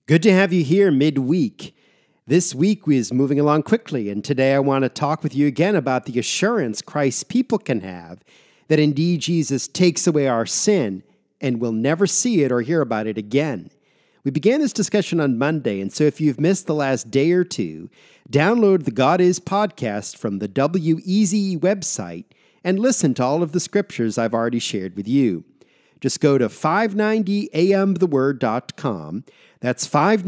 Good to have you here midweek. This week is moving along quickly, and today I want to talk with you again about the assurance Christ's people can have that indeed Jesus takes away our sin and we'll never see it or hear about it again. We began this discussion on Monday, and so if you've missed the last day or two, download the God Is podcast from the WEZE website and listen to all of the scriptures I've already shared with you. Just go to 590amtheword.com. That's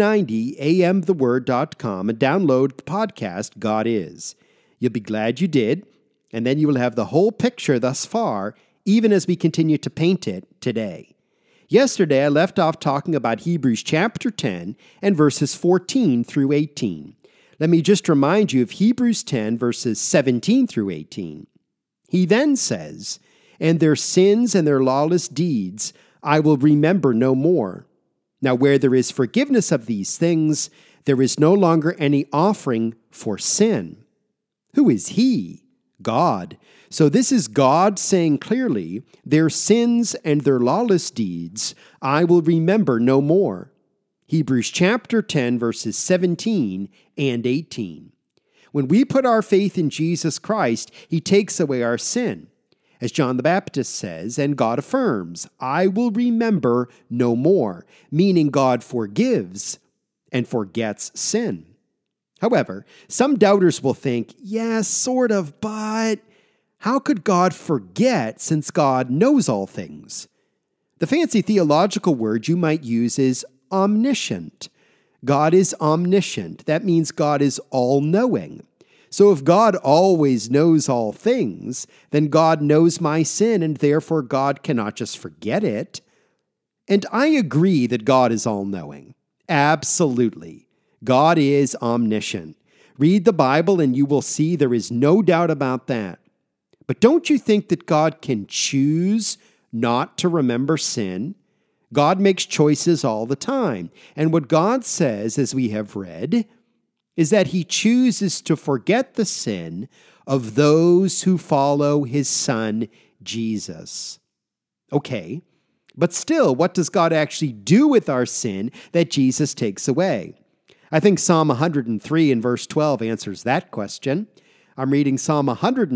590amtheword.com and download the podcast, God Is. You'll be glad you did, and then you will have the whole picture thus far, even as we continue to paint it today. Yesterday, I left off talking about Hebrews chapter 10 and verses 14 through 18. Let me just remind you of Hebrews 10, verses 17 through 18. He then says, "And their sins and their lawless deeds I will remember no more. Now where there is forgiveness of these things, there is no longer any offering for sin." Who is he? God. So this is God saying clearly, their sins and their lawless deeds I will remember no more. Hebrews chapter 10, verses 17 and 18. When we put our faith in Jesus Christ, he takes away our sin. As John the Baptist says, and God affirms, I will remember no more, meaning God forgives and forgets sin. However, some doubters will think, yes, sort of, but how could God forget since God knows all things? The fancy theological word you might use is omniscient. God is omniscient. That means God is all-knowing. So if God always knows all things, then God knows my sin, and therefore God cannot just forget it. And I agree that God is all-knowing. Absolutely. God is omniscient. Read the Bible and you will see there is no doubt about that. But don't you think that God can choose not to remember sin? God makes choices all the time. And what God says, as we have read, is that he chooses to forget the sin of those who follow his son, Jesus. Okay, but still, what does God actually do with our sin that Jesus takes away? I think Psalm 103 and verse 12 answers that question. I'm reading Psalm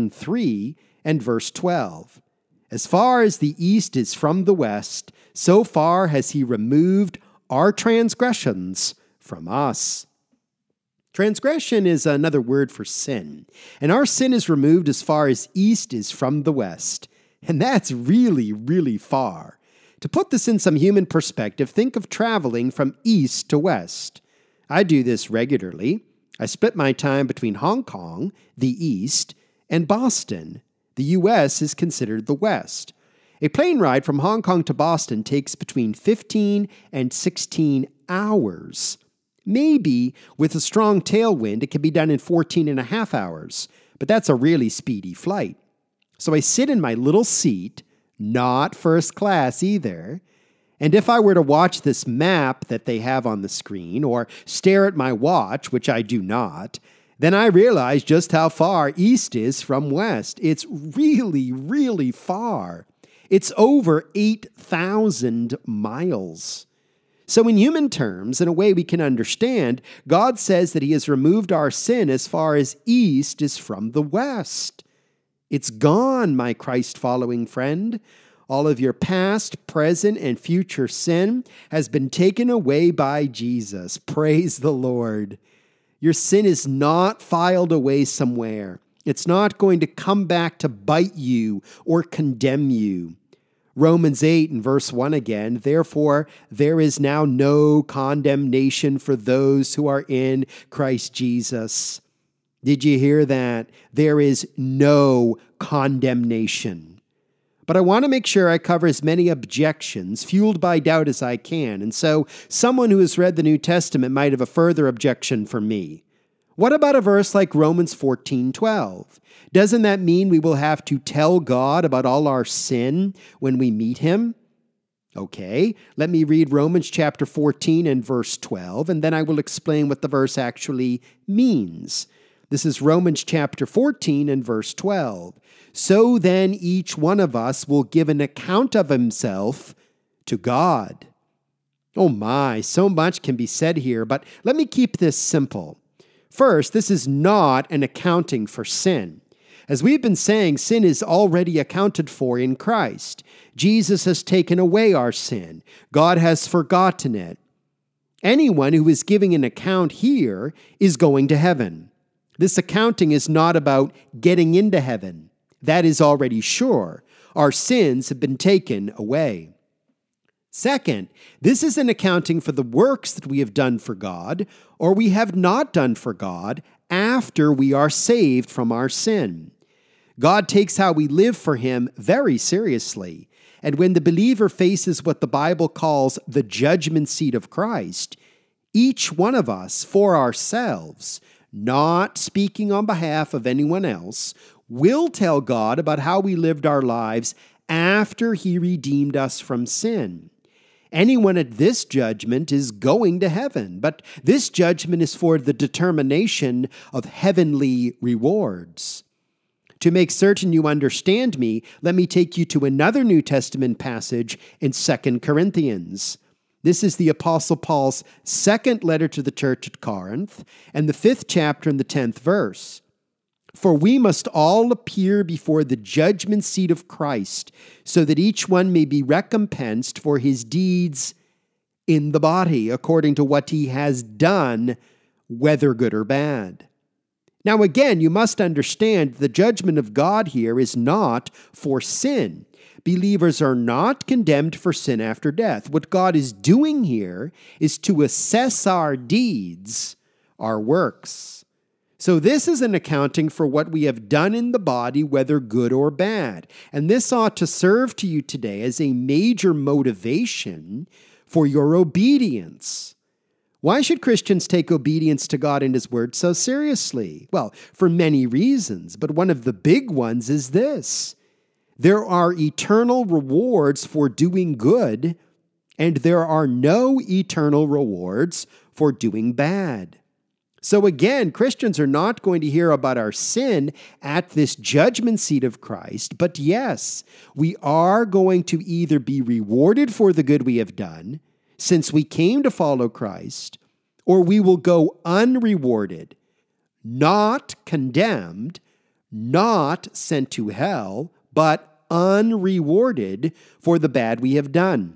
103 and verse 12. As far as the east is from the west, so far has he removed our transgressions from us. Transgression is another word for sin, and our sin is removed as far as east is from the west, and that's really, really far. To put this in some human perspective, think of traveling from east to west. I do this regularly. I split my time between Hong Kong, the east, and Boston. The U.S. is considered the west. A plane ride from Hong Kong to Boston takes between 15 and 16 hours. Maybe with a strong tailwind, it can be done in 14 and a half hours, but that's a really speedy flight. So I sit in my little seat, not first class either, and if I were to watch this map that they have on the screen or stare at my watch, which I do not, then I realize just how far east is from west. It's really, really far. It's over 8,000 miles. So in human terms, in a way we can understand, God says that he has removed our sin as far as east is from the west. It's gone, my Christ-following friend. All of your past, present, and future sin has been taken away by Jesus. Praise the Lord. Your sin is not filed away somewhere. It's not going to come back to bite you or condemn you. Romans 8 and verse 1 again, therefore there is now no condemnation for those who are in Christ Jesus. Did you hear that? There is no condemnation. But I want to make sure I cover as many objections fueled by doubt as I can, and so someone who has read the New Testament might have a further objection for me. What about a verse like Romans 14:12? Doesn't that mean we will have to tell God about all our sin when we meet him? Okay, let me read Romans chapter 14 and verse 12, and then I will explain what the verse actually means. This is Romans chapter 14 and verse 12. So then each one of us will give an account of himself to God. Oh my, so much can be said here, but let me keep this simple. First, this is not an accounting for sin. As we've been saying, sin is already accounted for in Christ. Jesus has taken away our sin. God has forgotten it. Anyone who is giving an account here is going to heaven. This accounting is not about getting into heaven. That is already sure. Our sins have been taken away. Second, this is an accounting for the works that we have done for God or we have not done for God after we are saved from our sin. God takes how we live for Him very seriously, and when the believer faces what the Bible calls the judgment seat of Christ, each one of us for ourselves, not speaking on behalf of anyone else, will tell God about how we lived our lives after He redeemed us from sin. Anyone at this judgment is going to heaven, but this judgment is for the determination of heavenly rewards. To make certain you understand me, let me take you to another New Testament passage in 2 Corinthians. This is the Apostle Paul's second letter to the church at Corinth, and the 5th chapter and the 10th verse. For we must all appear before the judgment seat of Christ, so that each one may be recompensed for his deeds in the body, according to what he has done, whether good or bad. Now again, you must understand the judgment of God here is not for sin. Believers are not condemned for sin after death. What God is doing here is to assess our deeds, our works. So this is an accounting for what we have done in the body, whether good or bad. And this ought to serve to you today as a major motivation for your obedience. Why should Christians take obedience to God and His Word so seriously? Well, for many reasons, but one of the big ones is this. There are eternal rewards for doing good, and there are no eternal rewards for doing bad. So again, Christians are not going to hear about our sin at this judgment seat of Christ, but yes, we are going to either be rewarded for the good we have done, since we came to follow Christ, or we will go unrewarded, not condemned, not sent to hell, but unrewarded for the bad we have done.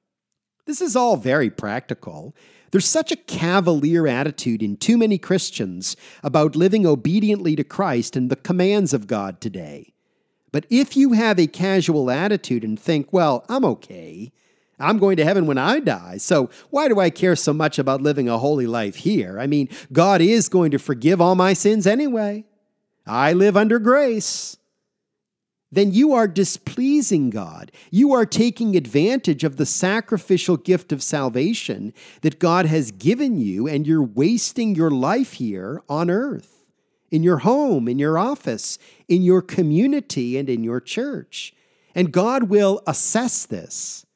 This is all very practical. There's such a cavalier attitude in too many Christians about living obediently to Christ and the commands of God today. But if you have a casual attitude and think, well, I'm okay, I'm going to heaven when I die, so why do I care so much about living a holy life here? I mean, God is going to forgive all my sins anyway. I live under grace. Then you are displeasing God. You are taking advantage of the sacrificial gift of salvation that God has given you, and you're wasting your life here on earth, in your home, in your office, in your community, and in your church. And God will assess this.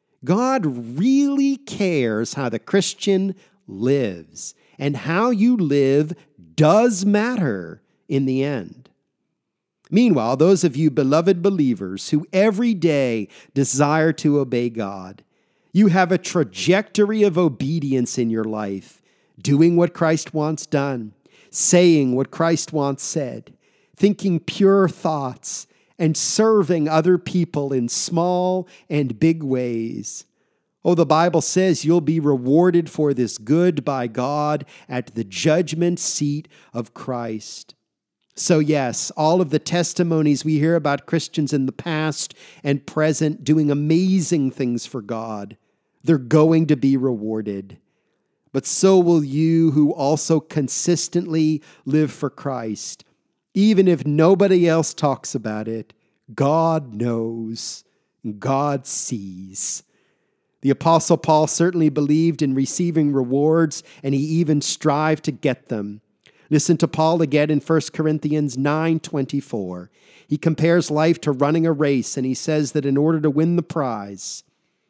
God really cares how the Christian lives, and how you live does matter in the end. Meanwhile, those of you beloved believers who every day desire to obey God, you have a trajectory of obedience in your life, doing what Christ wants done, saying what Christ wants said, thinking pure thoughts, and serving other people in small and big ways. Oh, the Bible says you'll be rewarded for this good by God at the judgment seat of Christ. So yes, all of the testimonies we hear about Christians in the past and present doing amazing things for God, they're going to be rewarded. But so will you who also consistently live for Christ. Even if nobody else talks about it, God knows, God sees. The Apostle Paul certainly believed in receiving rewards, and he even strived to get them. Listen to Paul again in 1 Corinthians 9:24. He compares life to running a race, and he says that in order to win the prize,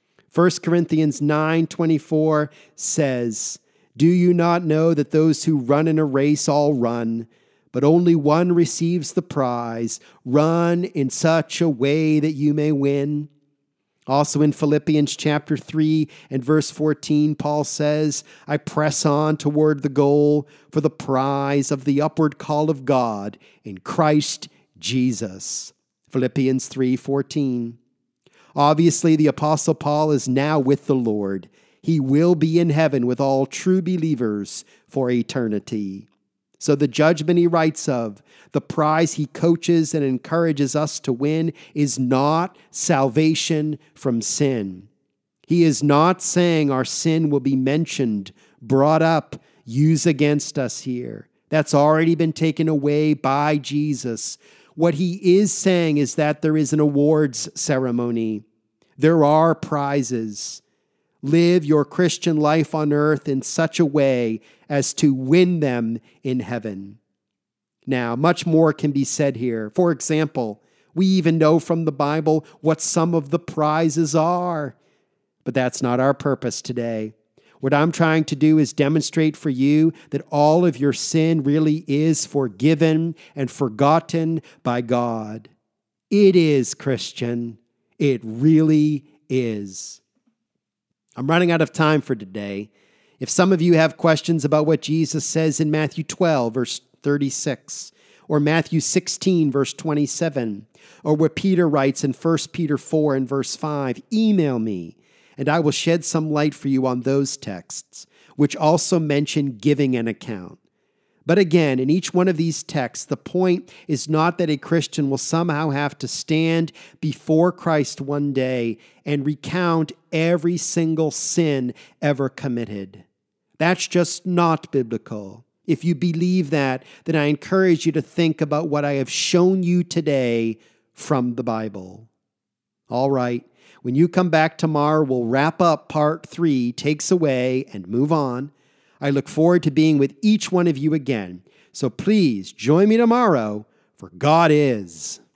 1 Corinthians 9:24 says, "Do you not know that those who run in a race all run, but only one receives the prize? Run in such a way that you may win." Also in Philippians chapter 3 and verse 14, Paul says, I press on toward the goal for the prize of the upward call of God in Christ Jesus. Philippians 3:14. Obviously, the Apostle Paul is now with the Lord. He will be in heaven with all true believers for eternity. So the judgment he writes of, the prize he coaches and encourages us to win, is not salvation from sin. He is not saying our sin will be mentioned, brought up, used against us here. That's already been taken away by Jesus. What he is saying is that there is an awards ceremony. There are prizes. Live your Christian life on earth in such a way as to win them in heaven. Now, much more can be said here. For example, we even know from the Bible what some of the prizes are. But that's not our purpose today. What I'm trying to do is demonstrate for you that all of your sin really is forgiven and forgotten by God. It is, Christian. It really is. I'm running out of time for today. If some of you have questions about what Jesus says in Matthew 12, verse 36, or Matthew 16, verse 27, or what Peter writes in 1 Peter 4 and verse 5, email me, and I will shed some light for you on those texts, which also mention giving an account. But again, in each one of these texts, the point is not that a Christian will somehow have to stand before Christ one day and recount every single sin ever committed. That's just not biblical. If you believe that, then I encourage you to think about what I have shown you today from the Bible. All right, when you come back tomorrow, we'll wrap up part 3, Takes Away, and move on. I look forward to being with each one of you again. So please join me tomorrow, for God is.